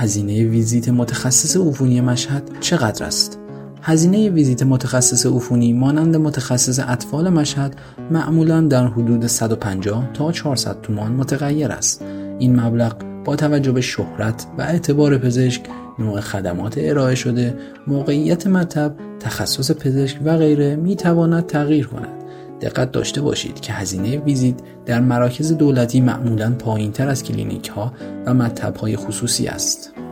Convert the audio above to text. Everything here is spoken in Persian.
هزینه ویزیت متخصص عفونی مشهد چقدر است؟ هزینه ویزیت متخصص عفونی مانند متخصص اطفال مشهد معمولاً در حدود 150 تا 400 تومان متغیر است. این مبلغ با توجه به شهرت و اعتبار پزشک، نوع خدمات ارائه شده، موقعیت مطب، تخصص پزشک و غیره میتواند تغییر کند. دقت داشته باشید که هزینه ویزیت در مراکز دولتی معمولاً پایین‌تر از کلینیک‌ها و مطب‌های خصوصی است.